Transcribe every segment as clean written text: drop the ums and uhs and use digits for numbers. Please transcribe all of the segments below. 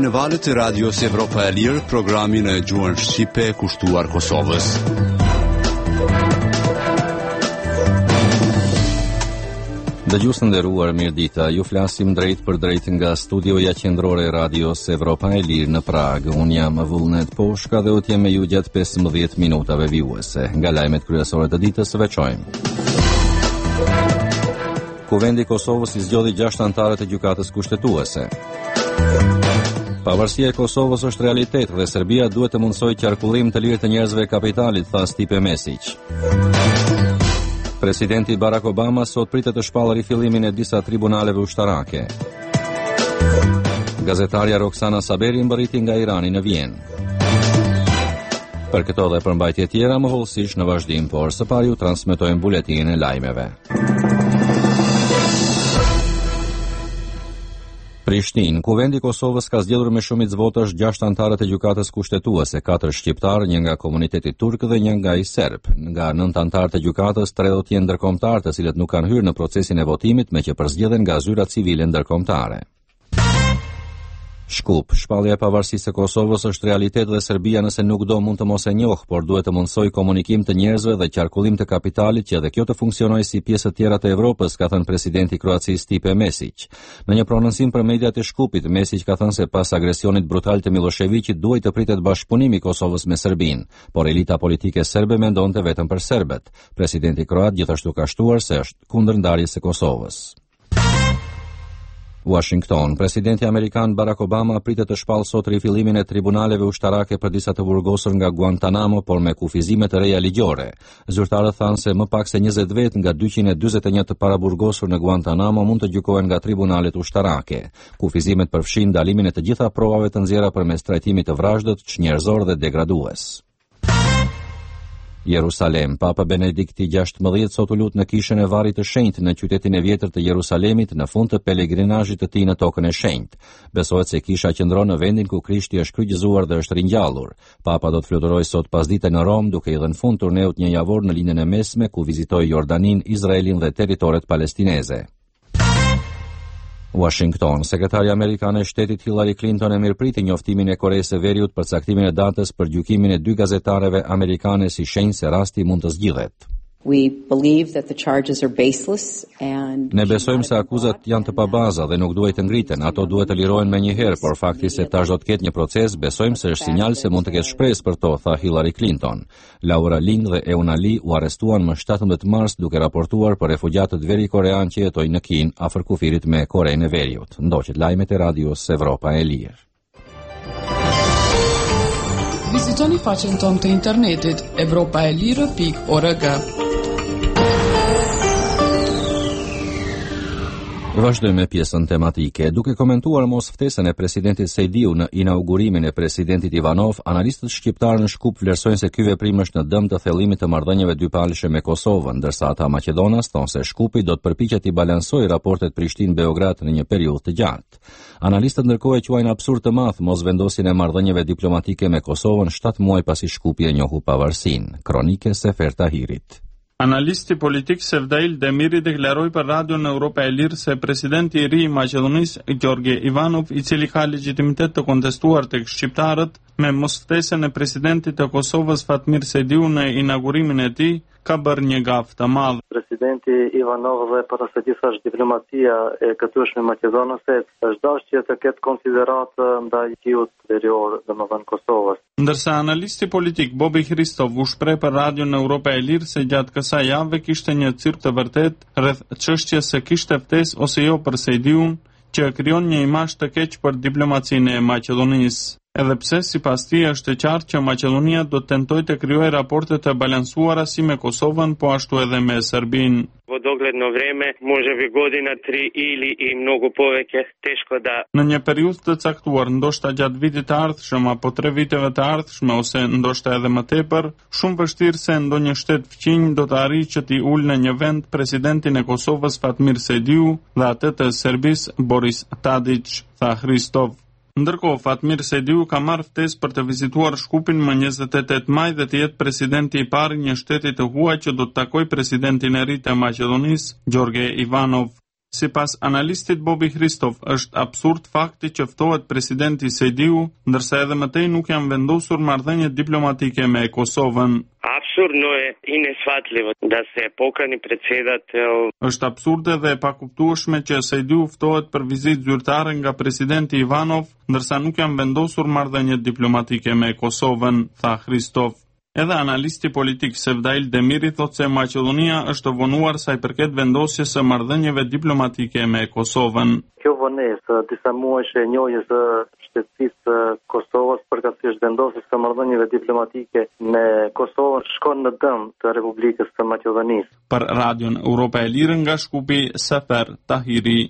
në valët e Radios Evropa e Lirë, programin e gjuhën shqipe kushtuar Kosovës. Dëgjues të nderuar, mirëdita. Ju flasim drejt për drejt nga studioja qendrore e Radios Evropa e Lirë në Prag. Unë jam Vullnet Poshka dhe u të jem me ju gjatë 15 minutave vijuese. Nga lajmet kryesore të ditës së veçojmë. Kuvendi i Kosovës i zgjodhi 6 anëtarë të gjykatës kushtetuese. Pavarësia e Kosovës është realitet dhe Serbia duhet të mundsojë qarkullim të lirë të njerëzve kapitalit, tha Stipe Mesić. Presidenti Barack Obama sot pritet të shpallë rifillimin e disa tribunaleve ushtarake. Gazetarja Roksana Saberi mbërriti nga Irani në Vjenë. Për këto dhe përmbajtje tjera më hollësisht në vazhdim, por së pari ju transmetojmë buletinin e lajmeve. Prishtinë, Kuvendi i Kosovës ka zgjedhur me shumicë votash 6 anëtarë të gjykatës kushtetuese, 4 shqiptar, 1 nga komuniteti turk dhe 1 nga i serb. Nga 9 anëtarë të gjykatës, 3 do të jenë ndërkombëtar, të cilët nuk kanë hyrë në procesin e votimit, me që përzgjedhen nga zyra civile ndërkombëtare. Shkup, shpallja e pavarësisë së Kosovës është realitet dhe Serbia nëse nuk do mund të mos e njohë, por duhet të mundsojë komunikim të njerëzve dhe qarkullim të kapitalit që edhe kjo të funksionojë si pjesë të tjera të Evropës, ka thënë presidenti i Kroacisë Stipe Mesić. Në një prononcim për mediat e Shkupit, Mesić ka thënë se pas agresionit brutal të Miloševićit duhet të pritet bashkëpunimi i Kosovës me Serbinë, por elita politike serbe mendonte vetëm për serbët. Presidenti kroat gjithashtu ka shtuar se është kundër ndarjes së Kosovës. Washington, presidenti amerikan Barack Obama pritet të shpallë sot rifillimin e tribunaleve ushtarake për disa të burgosur nga Guantanamo, por me kufizime të reja ligjore. Zyrtarët thanë se më pak se 20 vet nga 241 të paraburgosur në Guantanamo mund të gjykohen nga tribunalet ushtarake. Kufizimet përfshin ndalimin e të gjitha provave të nxjerra përmes trajtimit të vrazhdët, çnjerëzor dhe degradues. Jerusalem, Papa Benedikti XVI sot u lut në kishën e Varrit të Shenjtë në qytetin e vjetër të Jerusalemit në fund të pelegrinazhit të tij në tokën e shenjtë. Besohet se kisha qëndron në vendin ku Krishti është kryqëzuar dhe është ringjallur. Papa do të fluturojë sot pasdite në Rom, duke i dhënë fund turneut një javor në linjën e mesme ku vizitoi Jordanin, Izraelin dhe territoret palestineze. Washington, sekretari amerikane e shtetit Hillary Clinton e mirëpriti njoftimin e Koreas së Veriut për caktimin e datës për gjykimin e 2 gazetareve amerikane si shenjë se rasti mund të zgjidhet. Ne besojmë se akuzat janë të pabaza dhe nuk duhet të ngriten, ato duhet të lirohen menjëherë, por fakti se tash do të ketë një proces, besojmë se është sinjal se mund të ketë shpresë për to, tha Hillary Clinton. Laura Ling dhe Euna Lee u arrestuan më 17 mars duke raportuar për refugjatët veri korean që jetojnë në Kinë, afër kufirit me Korenë e Veriut. Ndoqët lajmet e Radios Evropa e Lirë. Vizitoni faqen tonë të internetit evropaelire.org. Vazhdojmë me pjesën tematike. Duke komentuar mosftesën e presidentit Sejdiu në inaugurimin e presidentit Ivanov, analistët shqiptarë në Shkup vlerësojnë se ky veprim është në dëm të thellimit të marrëdhënieve dypalëshe me Kosovën, ndërsa ata maqedonas thonë se Shkupi do të përpiqet të balansojë raportet Prishtinë-Beograd në një periudhë të gjatë. Analistët ndërkohë e quajnë absurd të madh mosvendosjen e marrëdhënieve diplomatike me Kosovën 7 muaj pasi Shkupi e njohu pavarësinë. Kronike Sefer Tahirit. Analisti politik Sevdail Demiri deklaroi për Radion Evropa e Lirë se presidenti i ri i Maqedonisë, Gjorge Ivanov, i cili ka legjitimitet të kontestuar tek shqiptarët me mosftesën e presidentit të Kosovës Fatmir Sejdiu në inaugurimin e tij, ka bërë një gafë të madh. Presidenti Ivanov dhe para së gjithash diplomacia e këtyshme maqedonëse është dashje të ketë konsideratë ndaj jugut verior, domethënë Kosovës. Ndërsa analisti politik Bobi Hristov u shpreh për Radion Evropa e Lirë se gjatë kësaj jave kishte një cirk të vërtet rreth çështjes se kishte ftesë ose jo për Sejdiun, që krijon një imazh të keq për diplomacinë e Maqedonisë. Edhe pse sipas tij është e qartë që Maqedonia do të tentojë të krijojë raporte të balansuara si me Kosovën, po ashtu edhe me Serbinë. Во догледно време, може би година 3 или и многу повеќе, тешко да. Në një periudhë të caktuar, ndoshta gjatë vitit të ardhshëm apo 3 viteve të ardhshme ose ndoshta edhe më tepër, shumë vështirë se ndonjë shtet fqinj do të arrijë që t'i ulë në një vend presidentin e Kosovës Fatmir Sejdiu dhe atë të Serbisë Boris Tadić, tha Hristov. Ndërkohë, Fatmir Sejdiu ka marrë ftesë për të vizituar Shkupin më 28 maj dhe të jetë presidenti i parë një shteti të huaj që do të takojë presidentin e ri të Maqedonisë, Gjorge Ivanov. Sipas analistit Bobi Hristov, është absurd fakti që ftohet presidenti Sejdiu, ndërsa edhe mëtej nuk janë vendosur marrëdhënie diplomatike me Kosovën. Apsurdno je i neshvatljivo da se pokani predsjedatelj. Është absurde dhe e pakuptueshme që Sejdiu ftohet për vizitë zyrtare nga presidenti Ivanov, ndërsa nuk janë vendosur marrëdhënie diplomatike me Kosovën, tha Hristov. Edhe analisti politik Sevdail Demiri thotë se Maqedonia është vonuar sa i përket vendosjes së marrëdhënieve diplomatike me Kosovën. Kjo vonesë disa muajsh e njohjes së shtetësisë së Kosovës përkatësisht vendosjes së marrëdhënieve diplomatike me Kosovën shkon në dëm të Republikës së Maqedonisë. Për Radion Europa e Lirë nga Shkupi, Sefer Tahiri.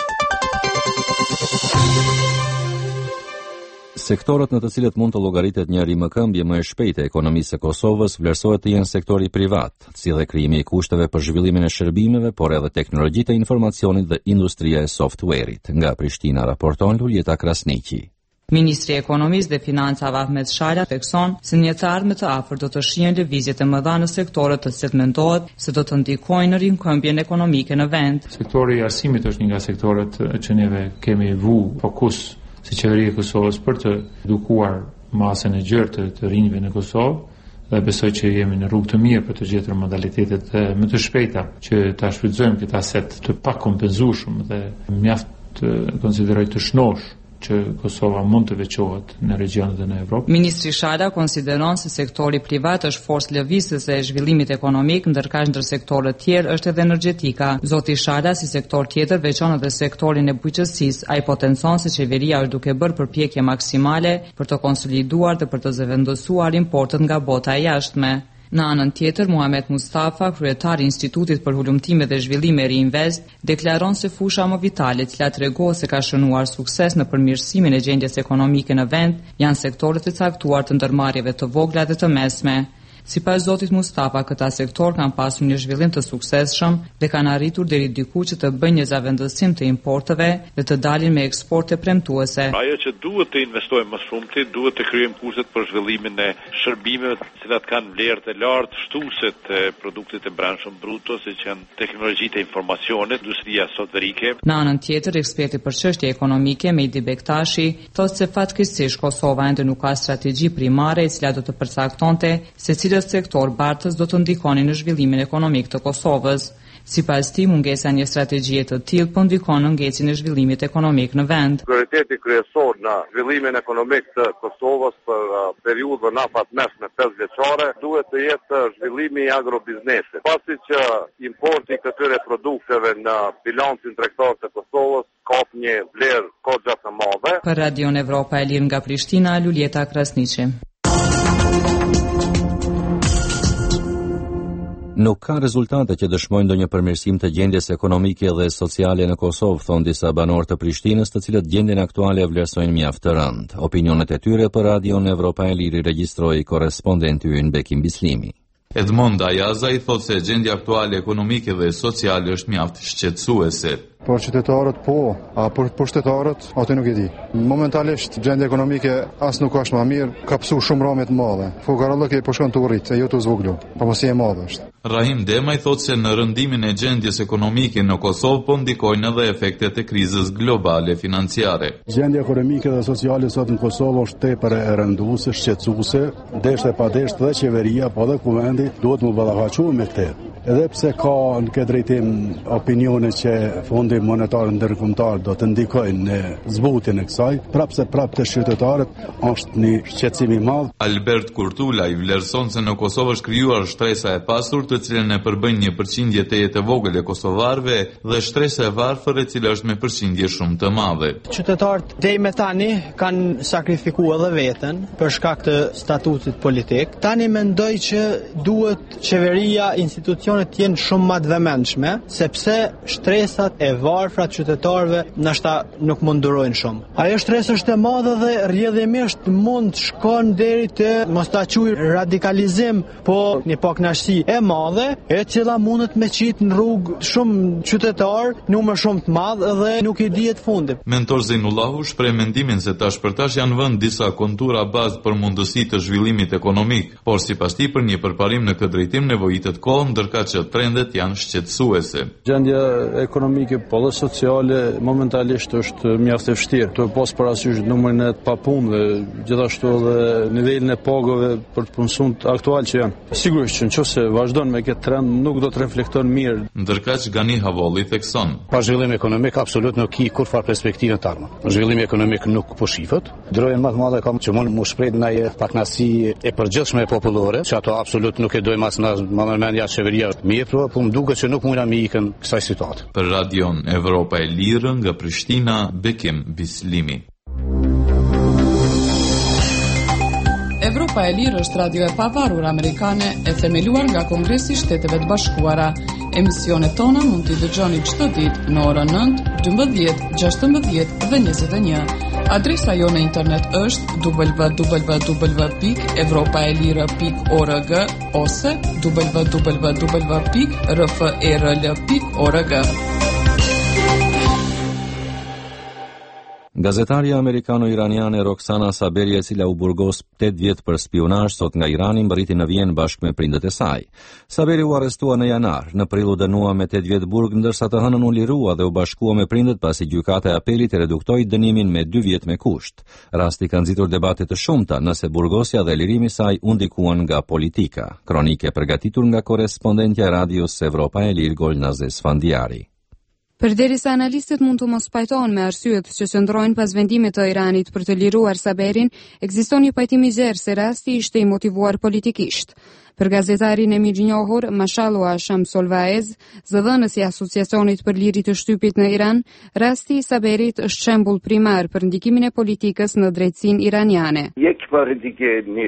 Sektorët në të cilët mund të llogaritet një rimëkëmbje më e shpejtë e ekonomisë së Kosovës vlerësohet të jenë sektori privat, si dhe krijimi i kushteve për zhvillimin e shërbimeve, por edhe teknologjitë e informacionit dhe industria e software-it. Nga Prishtina raporton Luljeta Krasniqi. Ministri i Ekonomisë dhe Financave Ahmet Shara thekson se në të ardhmen të afërt do të shihen lëvizjet e mëdha në sektorët të cilët mendohet se do të ndikojnë në rimëkëmbjen ekonomike në vend. Sektori i arsimit është një nga sektorët që neve kemi vu fokus si qeveria e Kosovës për të edukuar masën e gjerë të rinjve në Kosovë dhe besoj që jemi në rrugë të mirë për të gjetur modalitetet më të shpejta që ta shfrytëzojmë këtë aset të pakompenzueshëm dhe mjaft të konsideroj të shnosh që Kosova mund të veçohet në regionet dhe në Evropë. Ministri Shara konsideron se sektori privat është forcë lëvizëse e zhvillimit ekonomik, ndërkaq ndër sektorët tjerë është edhe energjetika. Zoti Shara si sektor tjetër veçon edhe sektorin e bujqësisë. Ai potencon se qeveria është duke bërë përpjekje maksimale për të konsoliduar dhe për të zëvendësuar importet nga bota e jashtme. Në anën tjetër, Muhamet Mustafa, kryetari i Institutit për Hulumtime dhe Zhvillim e Reinvest, deklaron se fusha më vitale, e cila tregon se ka shënuar sukses në përmirësimin e gjendjes ekonomike në vend, janë sektorët e caktuar të ndërmarrjeve të vogla dhe të mesme. Sipas zotit Mustafa, këta sektor kanë pasur një zhvillim të suksesshëm dhe kanë arritur deri diku që të bëjnë një zavendësim të importeve dhe të dalin me eksporte premtuese. Ajo që duhet të investojmë më shumë, duhet të krijojmë kushtet për zhvillimin e shërbimeve, të cilat kanë vlerë të lartë, shtuese të produktit të brendshëm bruto, siç janë teknologjitë e informacionit, industria softverike. Në anën tjetër, eksperti për çështje ekonomike Mehdi Bektashi thotë se fatkeqësisht Kosova ende nuk ka strategji primare e cila do të përcaktonte se sektor bartës do të ndikonin në zhvillimin ekonomik të Kosovës. Sipas tij, mungesa e një strategjie të tillë po ndikon në ngecjen e zhvillimit ekonomik në vend. Prioriteti kryesor në zhvillimin ekonomik të Kosovës për periudhën afatmesme 5 vjeçare duhet të jetë zhvillimi i agrobiznesit. Pasi që importi i këtyre produkteve në bilancin tregtar të Kosovës ka një vlerë goxha të madhe. Për Radion Evropa e Lirë nga Prishtina, Luljeta Krasniqi. Nuk ka rezultate që dëshmojnë ndonjë përmirësim të gjendjes ekonomike dhe sociale në Kosovë, thon disa banorë të Prishtinës, të cilët gjendjen aktuale e vlerësojnë mjaft të rëndë. Opinionet e tyre për Radion Evropa e Lirë regjistroi korrespondenti ynë Bekim Bislimi. Edmond Ayaza i thotë se gjendja aktuale ekonomike dhe sociale është mjaft shqetësuese. Por qytetarët po, a për shtetarët, atë nuk e di. Momentalisht, gjendja ekonomike as nuk është më mirë, ka pësu shumë rame të madhe. Fukarallëki po shkon të urrit, e jo të zvoglu, po mos e madhe është. Rahim Dema i thotë se në rëndimin e gjendjes ekonomike në Kosovë po ndikojnë edhe efektet e krizës globale financiare. Gjendja ekonomike dhe sociale sot në Kosovë është tepër e rënduese, shqetësuese, deshte pa deshte dhe qeveria, po dhe kuvendi duhet më ballafaqohet me këtë. Edhe pse ka në këtë drejtim opinione që Fondi Monetar Ndërkombëtar do të ndikojnë në zbutjen e kësaj, prapse të qytetarët është një shqetësim i madh. Albert Kurtula i vlerëson se në Kosovë është krijuar shtresa e pasur, të cilën e përbën një përqindje të jetë e vogël e kosovarëve dhe shtresa e varfër, e cila është me përqindje shumë të madhe. Qytetarët deri më tani kanë sakrifikuar edhe veten për shkak të statutit politik. Tani mendoj që duhet qeveria, institucionet të jenë shumë më të vëmendshme, sepse shtresat e varfra të qytetarëve ndoshta nuk mund durojnë shumë. Ajo shtresë është e madhe dhe rrjedhimisht mund të shkon deri te mos ta quaj radikalizim, po një pakënaqësi e madhe, e cila mundet me qit në rrugë shumë qytetar, numër shumë të madh dhe nuk i dihet fundi. Mentor Zeinullahu shpreh mendimin se tash për tash janë vënë disa kontura bazë për mundësi të zhvillimit ekonomik, por sipas tij për një përparim në këtë drejtim nevojitet kohë, ndërka që trendet janë shqetësuese. Gjendja ekonomike po dhe sociale momentalisht është mjaft e vështirë. Të pas parasysh numrin e papunëve, gjithashtu edhe nivelin e pagave për të punësuar aktual që janë. Sigurisht që nëse vazhdon me këtë trend nuk do të reflekton mirë. Ndërkaq Gani Havalli thekson. Pa zhvillim ekonomik absolut nuk ka kurrë perspektivën të ardhme. Zhvillimi ekonomik nuk po shifet. Drojën më të madhe kam që mund të shpreh ndaj pakënaqësi e përgjithshme popullore, që ato absolut nuk e dojmë as në mendja qeveria mirë, po më duket që nuk mundam i ikën kësaj situate. Për Radion Evropa e Lirë nga Prishtina, Bekim Bislimi. Evropa e Lirë është radio e pavarur amerikane e themeluar nga Kongresi i Shteteve të Bashkuara. Emisionet tona mund t'i dëgjoni çdo ditë në orën 9, 12, 16 dhe 21. Adresa jo në internet është www.evropaelire.org ose www.rferl.org. Gazetaria amerikano-iraniane Roxana Saberi, e cila u burgos 8 vjet për spionazh sot nga Irani, mbriti në Vjenë bashkë me prindët e saj. Saberi u arrestua në janar, në prill u dënua me 8 vjet burg, ndërsa të hënën u lirua dhe u bashkua me prindët pasi gjykata e apelit e reduktoi dënimin me 2 vjet me kusht. Rasti ka nxitur debate të shumta nëse burgosja dhe lirimi i saj u ndikuan nga politika. Kronike përgatitur nga korrespondentja e radios Evropa e Lirë Golnaze Sfandiari. Përderisa analistët mund të mos pajtohen me arsyet që qëndrojnë pas vendimit të Iranit për të liruar Saberin, ekziston një pajtim i gjerë se rasti ishte i motivuar politikisht. Për gazetarin e mirënjohur Mashallah Shamsolvaez, zëdhënës i Asociacionit për Lirit të Shtypit në Iran, rasti i Saberit është shembull primar për ndikimin e politikës në drejtësinë iraniane. یک بار دیگه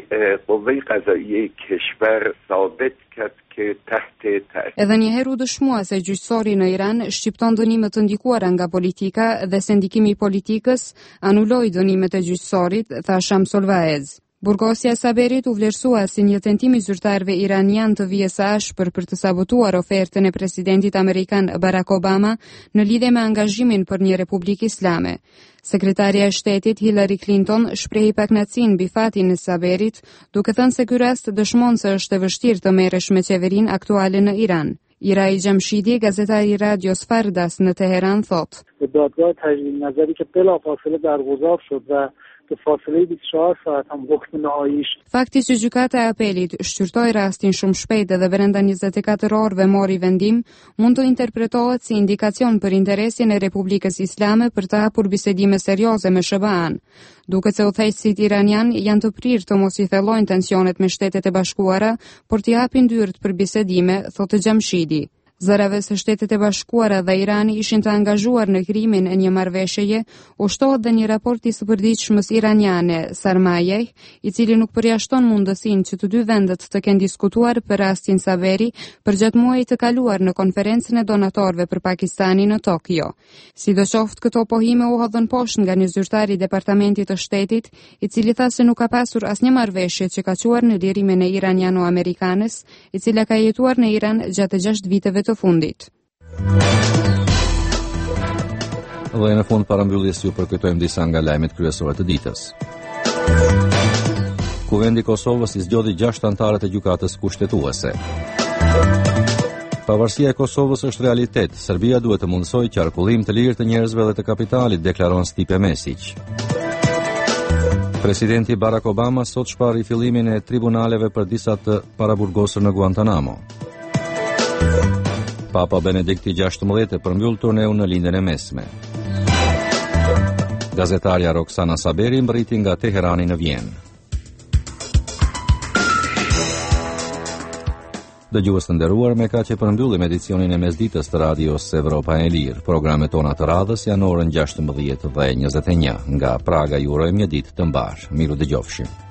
قوه قضاییه کشور ثابت کرد که تحت Edhe një herë u dëshmua se gjyqësori në Iran shqipton dënime të ndikuara nga politika dhe se ndikimi i politikës anuloi dënimet e gjyqësorit, tha Shamsolvaez. Burgosja e Saberit u vlerësua si një tentim i zyrtarëve iranian të vijës së ashpër për të sabotuar ofertën e presidentit amerikan Barack Obama në lidhje me angazhimin për një republikë islame. Sekretaria e shtetit Hillary Clinton shprehi pakënaqësinë mbi fatin e Saberit, duke thënë se ky rast dëshmon se është e vështirë të merresh me qeverinë aktuale në Iran. Irai Jamshidi, gazetari i radios Fardas në Teheran, thotë: دادگاه تجدید نظری که بلافاصله برگزار شد و به فاصله 24 ساعت هم حکم نهاییش. Fakti që gjykata e apelit shqyrtoi rastin shumë shpejt dhe brenda 24 orëve mori vendim, mund të interpretohet si indikacion për interesin e Republikës Islame për të hapur bisedime serioze me SBA-n. Duket se udhëheqësit iranian janë të prirë të mos i thellojnë tensionet me Shtetet e Bashkuara, por t'i hapin dyert për bisedime, thotë Jamshidi. Zërave se Shtetet e Bashkuara dhe Irani ishin të angazhuar në krimin e një marrëveshjeje, u shtohet dhe një raport i sëpërditshmës iraniane, Sarmayeh, i cili nuk përjashton mundësinë që të dy vendet të kenë diskutuar për rastin Saberi përgjatë muajit të kaluar në konferencën e donatorëve për Pakistanin në Tokyo. Sidoqoftë, këto pohime u hodhën poshtë nga një zyrtar i Departamentit të Shtetit, i cili tha se nuk ka pasur asnjë marrëveshje që ka quar në lirimin e iraniano-amerikanes, i cila ka jetuar në Iran gjatë 6 viteve të fundit. Dhe në fund parambyllis ju përkujtojmë disa nga lajmet kryesore të ditës. Kuvendi i Kosovës i zgjodhi 6 anëtarët e gjykatës kushtetuese. Pavarësia e Kosovës është realitet. Serbia duhet të mundsojë qarkullim të lirë të njerëzve dhe të kapitalit, deklaron Stipe Mesić. Presidenti Barack Obama sot shpar rifillimin e tribunaleve për disa të paraburgosur në Guantanamo. Papa Benedikti XVI e përmbyll turneun në lindjen e mesme. Gazetaria Roxana Saberi mbriti nga Teherani në Vjenë. Dëgjues të nderuar, me kaq e përmbyllim edicionin e mesditës të radios Evropa e Lirë. Programet tona të radhës janë orën 16 dhe 21. Nga Praga ju urojmë një ditë të mbar. Miru dëgjofshim.